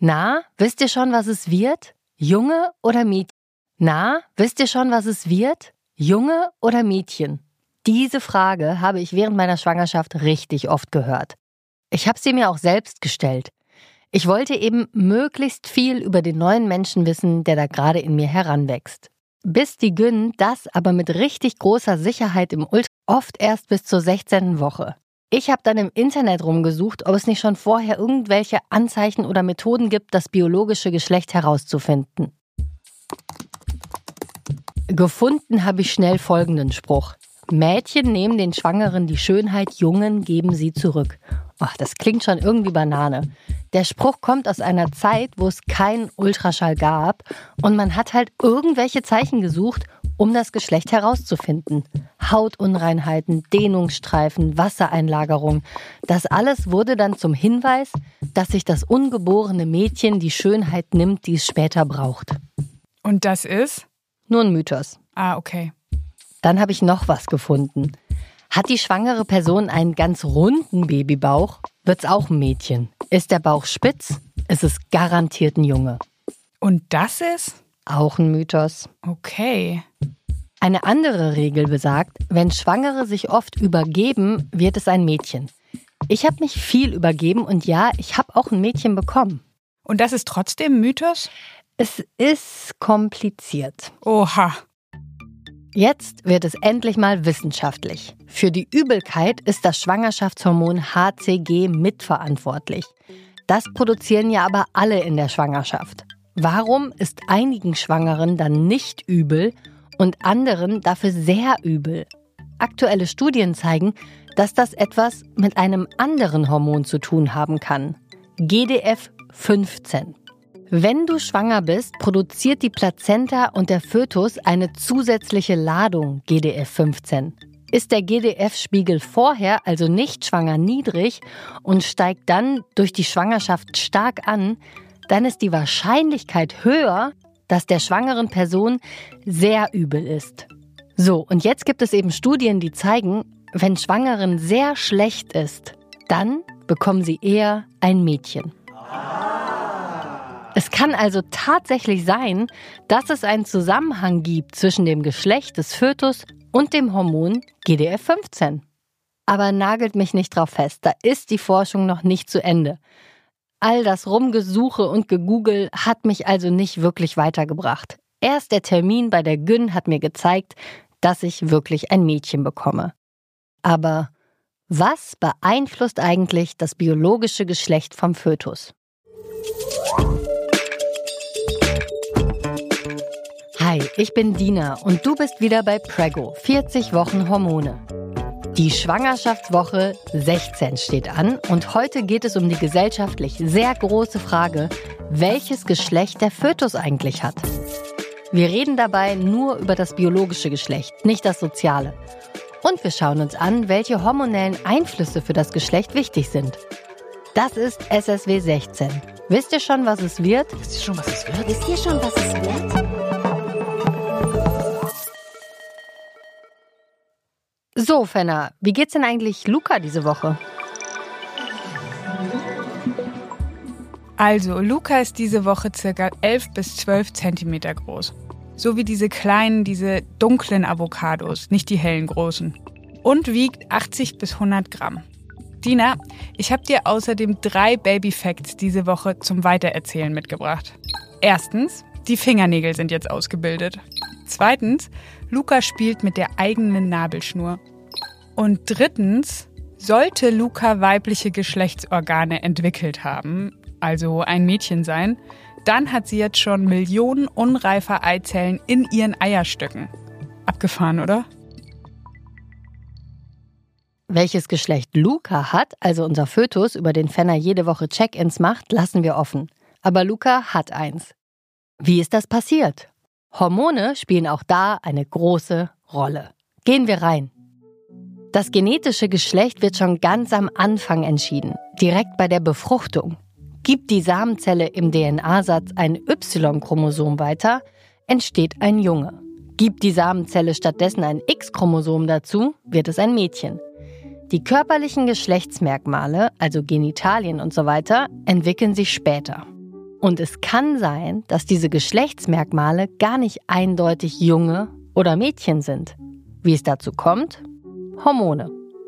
Na, wisst ihr schon, was es wird? Junge oder Mädchen? Na, wisst ihr schon, was es wird? Junge oder Mädchen? Diese Frage habe ich während meiner Schwangerschaft richtig oft gehört. Ich habe sie mir auch selbst gestellt. Ich wollte eben möglichst viel über den neuen Menschen wissen, der da gerade in mir heranwächst. Bis die Gyn das aber mit richtig großer Sicherheit im Ultraschall oft erst bis zur 16. Woche. Ich habe dann im Internet rumgesucht, ob es nicht schon vorher irgendwelche Anzeichen oder Methoden gibt, das biologische Geschlecht herauszufinden. Gefunden habe ich schnell folgenden Spruch. Mädchen nehmen den Schwangeren die Schönheit, Jungen geben sie zurück. Ach, das klingt schon irgendwie Banane. Der Spruch kommt aus einer Zeit, wo es keinen Ultraschall gab und man hat halt irgendwelche Zeichen gesucht, um das Geschlecht herauszufinden. Hautunreinheiten, Dehnungsstreifen, Wassereinlagerung. Das alles wurde dann zum Hinweis, dass sich das ungeborene Mädchen die Schönheit nimmt, die es später braucht. Und das ist? Nur ein Mythos. Ah, okay. Dann habe ich noch was gefunden. Hat die schwangere Person einen ganz runden Babybauch, wird's auch ein Mädchen. Ist der Bauch spitz, ist es garantiert ein Junge. Und das ist? Auch ein Mythos. Okay. Eine andere Regel besagt, wenn Schwangere sich oft übergeben, wird es ein Mädchen. Ich habe mich viel übergeben und ja, ich habe auch ein Mädchen bekommen. Und das ist trotzdem Mythos? Es ist kompliziert. Oha. Jetzt wird es endlich mal wissenschaftlich. Für die Übelkeit ist das Schwangerschaftshormon HCG mitverantwortlich. Das produzieren ja aber alle in der Schwangerschaft. Warum ist einigen Schwangeren dann nicht übel und anderen dafür sehr übel? Aktuelle Studien zeigen, dass das etwas mit einem anderen Hormon zu tun haben kann. GDF-15. Wenn du schwanger bist, produziert die Plazenta und der Fötus eine zusätzliche Ladung GDF-15. Ist der GDF-Spiegel vorher, also nicht schwanger, niedrig und steigt dann durch die Schwangerschaft stark an, dann ist die Wahrscheinlichkeit höher, dass der schwangeren Person sehr übel ist. So, und jetzt gibt es eben Studien, die zeigen, wenn Schwangeren sehr schlecht ist, dann bekommen sie eher ein Mädchen. Es kann also tatsächlich sein, dass es einen Zusammenhang gibt zwischen dem Geschlecht des Fötus und dem Hormon GDF-15. Aber nagelt mich nicht drauf fest, da ist die Forschung noch nicht zu Ende. All das Rumgesuche und Gegoogle hat mich also nicht wirklich weitergebracht. Erst der Termin bei der Gyn hat mir gezeigt, dass ich wirklich ein Mädchen bekomme. Aber was beeinflusst eigentlich das biologische Geschlecht vom Fötus? Hi, ich bin Dina und du bist wieder bei Prego, 40 Wochen Hormone. Die Schwangerschaftswoche 16 steht an und heute geht es um die gesellschaftlich sehr große Frage, welches Geschlecht der Fötus eigentlich hat. Wir reden dabei nur über das biologische Geschlecht, nicht das soziale. Und wir schauen uns an, welche hormonellen Einflüsse für das Geschlecht wichtig sind. Das ist SSW 16. Wisst ihr schon, was es wird? Wisst ihr schon, was es wird? So, Fenner, wie geht's denn eigentlich Luca diese Woche? Also, Luca ist diese Woche ca. 11 bis 12 Zentimeter groß. So wie diese kleinen, diese dunklen Avocados, nicht die hellen großen. Und wiegt 80 bis 100 Gramm. Dina, ich habe dir außerdem 3 Baby-Facts diese Woche zum Weitererzählen mitgebracht. Erstens, die Fingernägel sind jetzt ausgebildet. Zweitens, Luca spielt mit der eigenen Nabelschnur. Und drittens, sollte Luca weibliche Geschlechtsorgane entwickelt haben, also ein Mädchen sein, dann hat sie jetzt schon Millionen unreifer Eizellen in ihren Eierstöcken. Abgefahren, oder? Welches Geschlecht Luca hat, also unser Fötus, über den Fenner jede Woche Check-ins macht, lassen wir offen. Aber Luca hat eins. Wie ist das passiert? Hormone spielen auch da eine große Rolle. Gehen wir rein. Das genetische Geschlecht wird schon ganz am Anfang entschieden, direkt bei der Befruchtung. Gibt die Samenzelle im DNA-Satz ein Y-Chromosom weiter, entsteht ein Junge. Gibt die Samenzelle stattdessen ein X-Chromosom dazu, wird es ein Mädchen. Die körperlichen Geschlechtsmerkmale, also Genitalien und so weiter, entwickeln sich später. Und es kann sein, dass diese Geschlechtsmerkmale gar nicht eindeutig Junge oder Mädchen sind. Wie es dazu kommt? Hormone.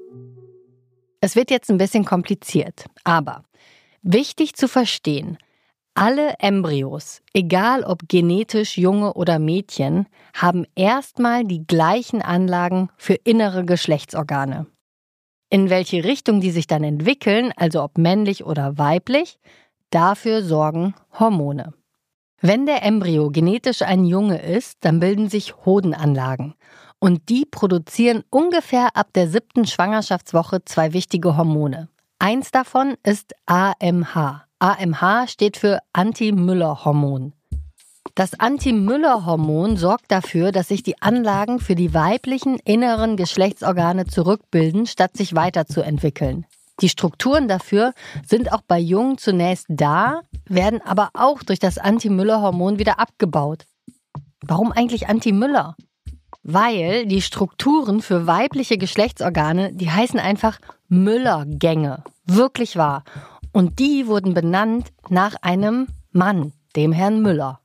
Es wird jetzt ein bisschen kompliziert, aber wichtig zu verstehen, alle Embryos, egal ob genetisch Junge oder Mädchen, haben erstmal die gleichen Anlagen für innere Geschlechtsorgane. In welche Richtung die sich dann entwickeln, also ob männlich oder weiblich, dafür sorgen Hormone. Wenn der Embryo genetisch ein Junge ist, dann bilden sich Hodenanlagen. Und die produzieren ungefähr ab der 7. Schwangerschaftswoche 2 wichtige Hormone. Eins davon ist AMH. AMH steht für Anti-Müller-Hormon. Das Anti-Müller-Hormon sorgt dafür, dass sich die Anlagen für die weiblichen inneren Geschlechtsorgane zurückbilden, statt sich weiterzuentwickeln. Die Strukturen dafür sind auch bei Jungen zunächst da, werden aber auch durch das Anti-Müller-Hormon wieder abgebaut. Warum eigentlich Anti-Müller? Weil die Strukturen für weibliche Geschlechtsorgane, die heißen einfach Müller-Gänge. Wirklich wahr. Und die wurden benannt nach einem Mann, dem Herrn Müller.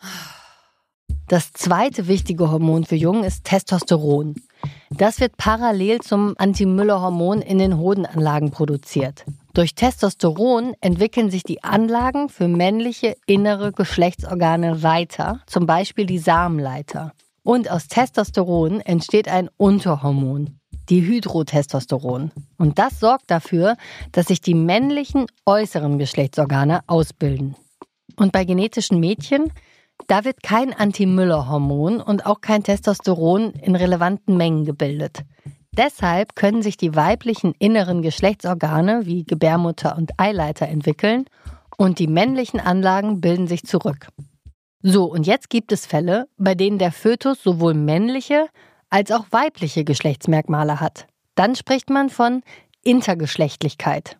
Das zweite wichtige Hormon für Jungen ist Testosteron. Das wird parallel zum Anti-Müller-Hormon in den Hodenanlagen produziert. Durch Testosteron entwickeln sich die Anlagen für männliche innere Geschlechtsorgane weiter, zum Beispiel die Samenleiter. Und aus Testosteron entsteht ein Unterhormon, Dihydrotestosteron. Und das sorgt dafür, dass sich die männlichen äußeren Geschlechtsorgane ausbilden. Und bei genetischen Mädchen, da wird kein Anti-Müller-Hormon und auch kein Testosteron in relevanten Mengen gebildet. Deshalb können sich die weiblichen inneren Geschlechtsorgane wie Gebärmutter und Eileiter entwickeln und die männlichen Anlagen bilden sich zurück. So, und jetzt gibt es Fälle, bei denen der Fötus sowohl männliche als auch weibliche Geschlechtsmerkmale hat. Dann spricht man von Intergeschlechtlichkeit.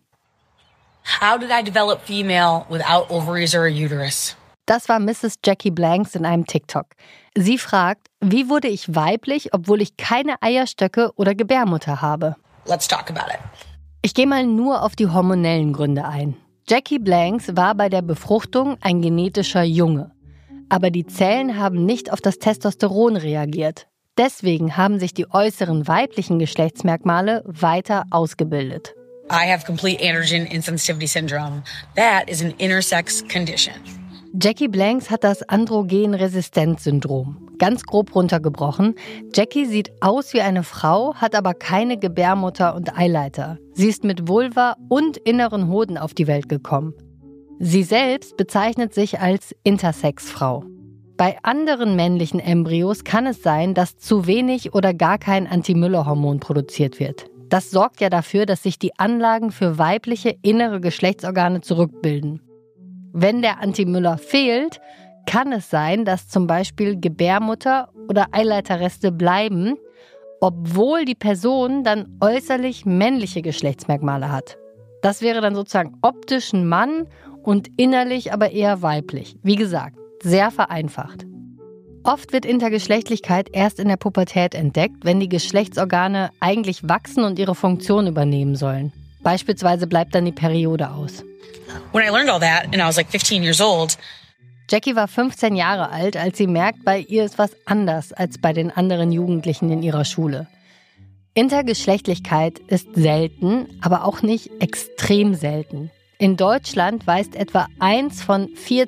How did I develop female without ovaries or a uterus? Das war Mrs. Jackie Blanks in einem TikTok. Sie fragt, wie wurde ich weiblich, obwohl ich keine Eierstöcke oder Gebärmutter habe? Let's talk about it. Ich gehe mal nur auf die hormonellen Gründe ein. Jackie Blanks war bei der Befruchtung ein genetischer Junge. Aber die Zellen haben nicht auf das Testosteron reagiert. Deswegen haben sich die äußeren weiblichen Geschlechtsmerkmale weiter ausgebildet. I have complete androgen insensitivity syndrome. That is an intersex condition. Jackie Blanks hat das Androgenresistenzsyndrom. Ganz grob runtergebrochen. Jackie sieht aus wie eine Frau, hat aber keine Gebärmutter und Eileiter. Sie ist mit Vulva und inneren Hoden auf die Welt gekommen. Sie selbst bezeichnet sich als Intersex-Frau. Bei anderen männlichen Embryos kann es sein, dass zu wenig oder gar kein Anti-Müller-Hormon produziert wird. Das sorgt ja dafür, dass sich die Anlagen für weibliche innere Geschlechtsorgane zurückbilden. Wenn der Anti-Müller fehlt, kann es sein, dass zum Beispiel Gebärmutter oder Eileiterreste bleiben, obwohl die Person dann äußerlich männliche Geschlechtsmerkmale hat. Das wäre dann sozusagen optisch ein Mann und innerlich aber eher weiblich. Wie gesagt, sehr vereinfacht. Oft wird Intergeschlechtlichkeit erst in der Pubertät entdeckt, wenn die Geschlechtsorgane eigentlich wachsen und ihre Funktion übernehmen sollen. Beispielsweise bleibt dann die Periode aus. When I learned all that and I was like 15 years old. Jackie war 15 Jahre alt, als sie merkt, bei ihr ist was anders als bei den anderen Jugendlichen in ihrer Schule. Intergeschlechtlichkeit ist selten, aber auch nicht extrem selten. In Deutschland weist etwa 1 von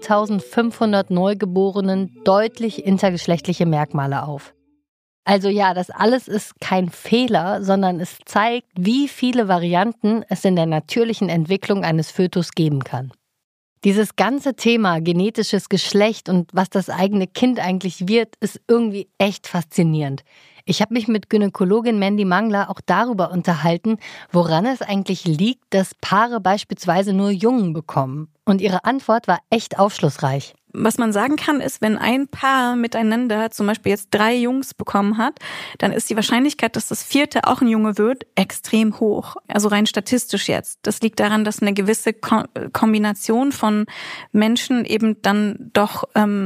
4.500 Neugeborenen deutlich intergeschlechtliche Merkmale auf. Also ja, das alles ist kein Fehler, sondern es zeigt, wie viele Varianten es in der natürlichen Entwicklung eines Fötus geben kann. Dieses ganze Thema genetisches Geschlecht und was das eigene Kind eigentlich wird, ist irgendwie echt faszinierend. Ich habe mich mit Gynäkologin Mandy Mangler auch darüber unterhalten, woran es eigentlich liegt, dass Paare beispielsweise nur Jungen bekommen. Und ihre Antwort war echt aufschlussreich. Was man sagen kann, ist, wenn ein Paar miteinander zum Beispiel jetzt 3 Jungs bekommen hat, dann ist die Wahrscheinlichkeit, dass das 4. auch ein Junge wird, extrem hoch. Also rein statistisch jetzt. Das liegt daran, dass eine gewisse Kombination von Menschen eben dann doch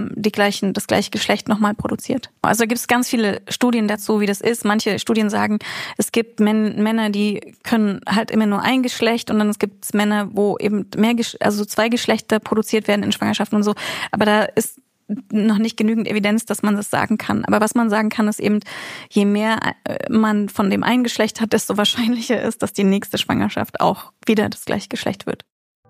das gleiche Geschlecht nochmal produziert. Also da gibt es ganz viele Studien dazu, wie das ist. Manche Studien sagen, es gibt Männer, die können halt immer nur ein Geschlecht, und dann gibt es Männer, wo eben also 2 Geschlechter produziert werden in Schwangerschaften und so. Aber da ist noch nicht genügend Evidenz, dass man das sagen kann. Aber was man sagen kann, ist eben, je mehr man von dem einen Geschlecht hat, desto wahrscheinlicher ist, dass die nächste Schwangerschaft auch wieder das gleiche Geschlecht wird.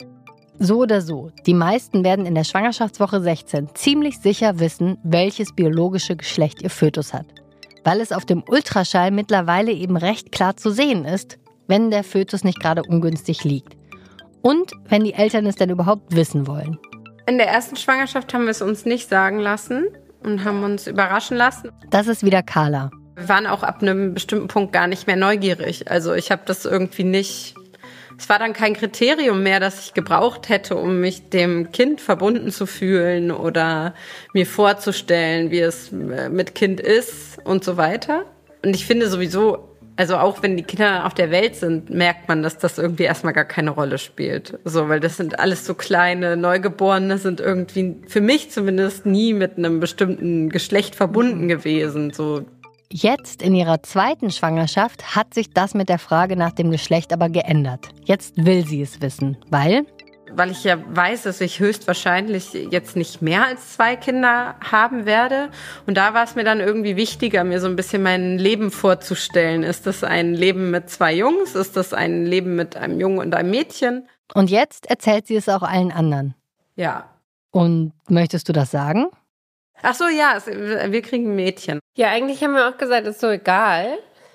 So oder so, die meisten werden in der Schwangerschaftswoche 16 ziemlich sicher wissen, welches biologische Geschlecht ihr Fötus hat. Weil es auf dem Ultraschall mittlerweile eben recht klar zu sehen ist, wenn der Fötus nicht gerade ungünstig liegt. Und wenn die Eltern es denn überhaupt wissen wollen. In der ersten Schwangerschaft haben wir es uns nicht sagen lassen und haben uns überraschen lassen. Das ist wieder Carla. Wir waren auch ab einem bestimmten Punkt gar nicht mehr neugierig. Also ich habe das irgendwie nicht... Es war dann kein Kriterium mehr, das ich gebraucht hätte, um mich dem Kind verbunden zu fühlen oder mir vorzustellen, wie es mit Kind ist und so weiter. Und ich finde sowieso... Also auch wenn die Kinder auf der Welt sind, merkt man, dass das irgendwie erstmal gar keine Rolle spielt. So, weil das sind alles so kleine Neugeborene, sind irgendwie für mich zumindest nie mit einem bestimmten Geschlecht verbunden gewesen. So. Jetzt in ihrer 2. Schwangerschaft hat sich das mit der Frage nach dem Geschlecht aber geändert. Jetzt will sie es wissen, weil ich ja weiß, dass ich höchstwahrscheinlich jetzt nicht mehr als 2 Kinder haben werde. Und da war es mir dann irgendwie wichtiger, mir so ein bisschen mein Leben vorzustellen. Ist das ein Leben mit 2 Jungs? Ist das ein Leben mit einem Jungen und einem Mädchen? Und jetzt erzählt sie es auch allen anderen. Ja. Und möchtest du das sagen? Ach so, ja, wir kriegen ein Mädchen. Ja, eigentlich haben wir auch gesagt, ist so egal.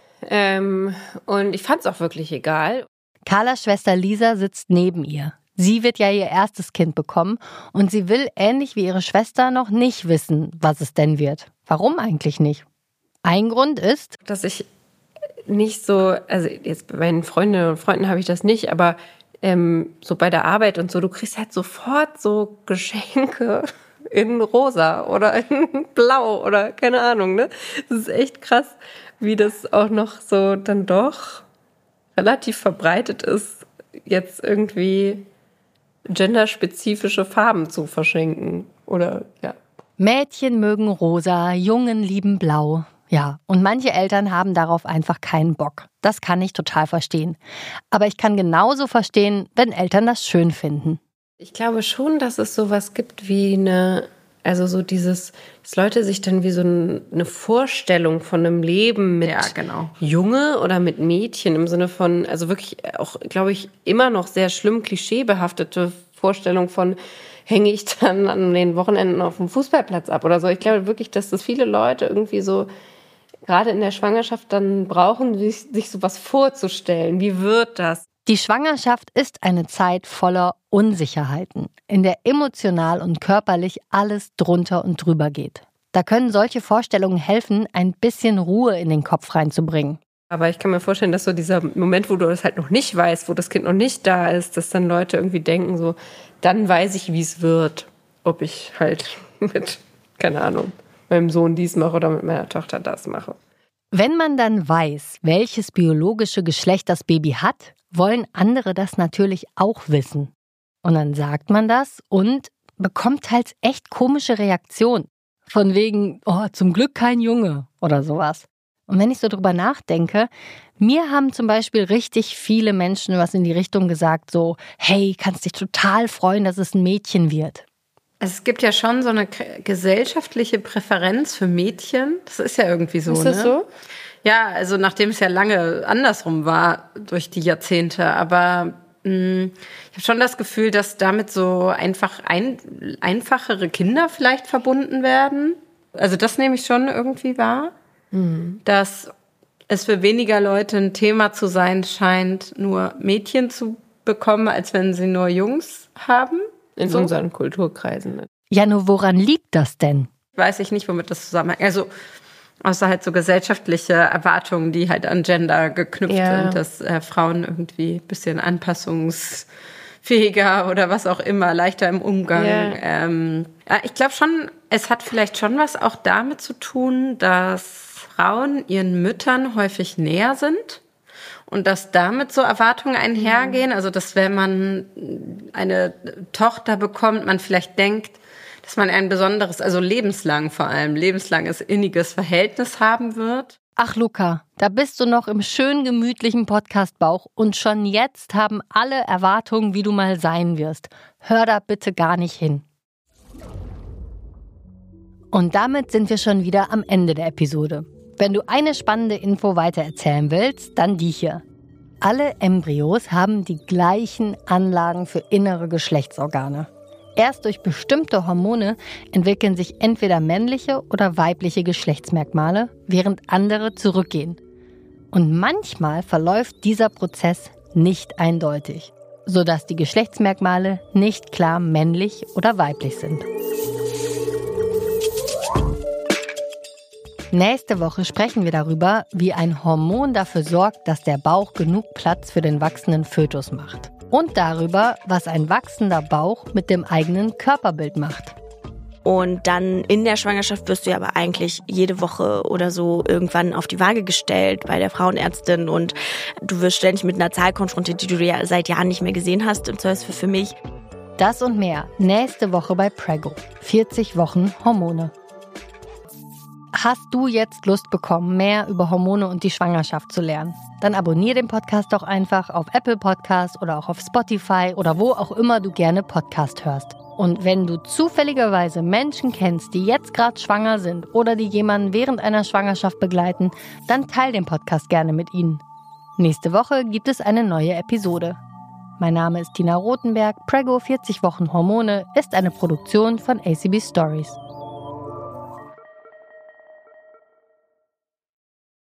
Und ich fand es auch wirklich egal. Carlas Schwester Lisa sitzt neben ihr. Sie wird ja ihr erstes Kind bekommen und sie will, ähnlich wie ihre Schwester, noch nicht wissen, was es denn wird. Warum eigentlich nicht? Ein Grund ist, dass ich nicht so, also jetzt bei meinen Freundinnen und Freunden habe ich das nicht, aber so bei der Arbeit und so, du kriegst halt sofort so Geschenke in rosa oder in blau oder keine Ahnung, ne? Das ist echt krass, wie das auch noch so dann doch relativ verbreitet ist, jetzt irgendwie genderspezifische Farben zu verschenken, oder ja. Mädchen mögen rosa, Jungen lieben blau. Ja, und manche Eltern haben darauf einfach keinen Bock. Das kann ich total verstehen. Aber ich kann genauso verstehen, wenn Eltern das schön finden. Ich glaube schon, dass es sowas gibt wie dass Leute sich dann wie so eine Vorstellung von einem Leben mit Junge oder mit Mädchen im Sinne von, also wirklich auch, glaube ich, immer noch sehr schlimm klischeebehaftete Vorstellung von, hänge ich dann an den Wochenenden auf dem Fußballplatz ab oder so. Ich glaube wirklich, dass das viele Leute irgendwie so gerade in der Schwangerschaft dann brauchen, sich sowas vorzustellen. Wie wird das? Die Schwangerschaft ist eine Zeit voller Unsicherheiten, in der emotional und körperlich alles drunter und drüber geht. Da können solche Vorstellungen helfen, ein bisschen Ruhe in den Kopf reinzubringen. Aber ich kann mir vorstellen, dass so dieser Moment, wo du das halt noch nicht weißt, wo das Kind noch nicht da ist, dass dann Leute irgendwie denken so, dann weiß ich, wie es wird. Ob ich halt mit, keine Ahnung, meinem Sohn dies mache oder mit meiner Tochter das mache. Wenn man dann weiß, welches biologische Geschlecht das Baby hat, wollen andere das natürlich auch wissen. Und dann sagt man das und bekommt halt echt komische Reaktionen. Von wegen, oh, zum Glück kein Junge oder sowas. Und wenn ich so drüber nachdenke, mir haben zum Beispiel richtig viele Menschen was in die Richtung gesagt, so, hey, kannst dich total freuen, dass es ein Mädchen wird. Es gibt ja schon so eine gesellschaftliche Präferenz für Mädchen. Das ist ja irgendwie so, Ist das so? Ja, also nachdem es ja lange andersrum war durch die Jahrzehnte. Aber ich habe schon das Gefühl, dass damit so einfach einfachere Kinder vielleicht verbunden werden. Also das nehme ich schon irgendwie wahr. Dass es für weniger Leute ein Thema zu sein scheint, nur Mädchen zu bekommen, als wenn sie nur Jungs haben. In unseren Kulturkreisen. Ja, nur woran liegt das denn? Weiß ich nicht, womit das zusammenhängt. Also außer halt so gesellschaftliche Erwartungen, die halt an Gender geknüpft sind, dass Frauen irgendwie ein bisschen anpassungsfähiger fähiger oder was auch immer, leichter im Umgang. Ja. Ich glaube schon, es hat vielleicht schon was auch damit zu tun, dass Frauen ihren Müttern häufig näher sind und dass damit so Erwartungen einhergehen. Also dass wenn man eine Tochter bekommt, man vielleicht denkt, dass man ein besonderes, also lebenslang vor allem, lebenslanges inniges Verhältnis haben wird. Ach Luca, da bist du noch im schön gemütlichen Podcast-Bauch und schon jetzt haben alle Erwartungen, wie du mal sein wirst. Hör da bitte gar nicht hin. Und damit sind wir schon wieder am Ende der Episode. Wenn du eine spannende Info weitererzählen willst, dann die hier. Alle Embryos haben die gleichen Anlagen für innere Geschlechtsorgane. Erst durch bestimmte Hormone entwickeln sich entweder männliche oder weibliche Geschlechtsmerkmale, während andere zurückgehen. Und manchmal verläuft dieser Prozess nicht eindeutig, sodass die Geschlechtsmerkmale nicht klar männlich oder weiblich sind. Nächste Woche sprechen wir darüber, wie ein Hormon dafür sorgt, dass der Bauch genug Platz für den wachsenden Fötus macht. Und darüber, was ein wachsender Bauch mit dem eigenen Körperbild macht. Und dann in der Schwangerschaft wirst du ja aber eigentlich jede Woche oder so irgendwann auf die Waage gestellt bei der Frauenärztin und du wirst ständig mit einer Zahl konfrontiert, die du ja seit Jahren nicht mehr gesehen hast. Und zwar ist für mich. Das und mehr nächste Woche bei Prego. 40 Wochen Hormone. Hast du jetzt Lust bekommen, mehr über Hormone und die Schwangerschaft zu lernen? Dann abonniere den Podcast doch einfach auf Apple Podcasts oder auch auf Spotify oder wo auch immer du gerne Podcast hörst. Und wenn du zufälligerweise Menschen kennst, die jetzt gerade schwanger sind oder die jemanden während einer Schwangerschaft begleiten, dann teile den Podcast gerne mit ihnen. Nächste Woche gibt es eine neue Episode. Mein Name ist Tina Rothenberg. Prego 40 Wochen Hormone ist eine Produktion von ACB Stories.